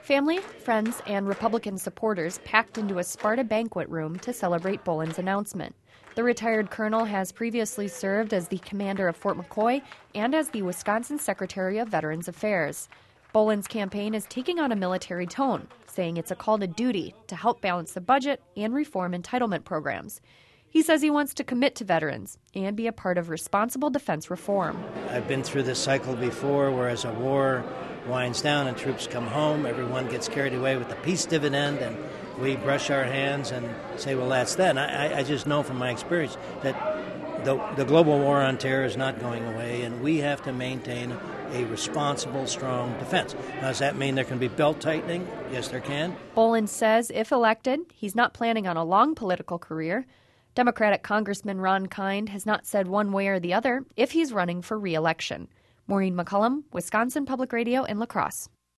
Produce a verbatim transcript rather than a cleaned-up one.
Family, friends, and Republican supporters packed into a Sparta banquet room to celebrate Boland's announcement. The retired colonel has previously served as the commander of Fort McCoy and as the Wisconsin Secretary of Veterans Affairs. Boland's campaign is taking on a military tone, saying it's a call to duty to help balance the budget and reform entitlement programs. He says he wants to commit to veterans and be a part of responsible defense reform. I've been through this cycle before, where as a war winds down and troops come home, everyone gets carried away with the peace dividend, and we brush our hands and say, well, that's that. And I, I just know from my experience that the, the global war on terror is not going away, and we have to maintain a responsible, strong defense. Now, does that mean there can be belt tightening? Yes, there can. Boland says if elected, he's not planning on a long political career. Democratic Congressman Ron Kind has not said one way or the other if he's running for re-election. Maureen McCullum, Wisconsin Public Radio in La Crosse.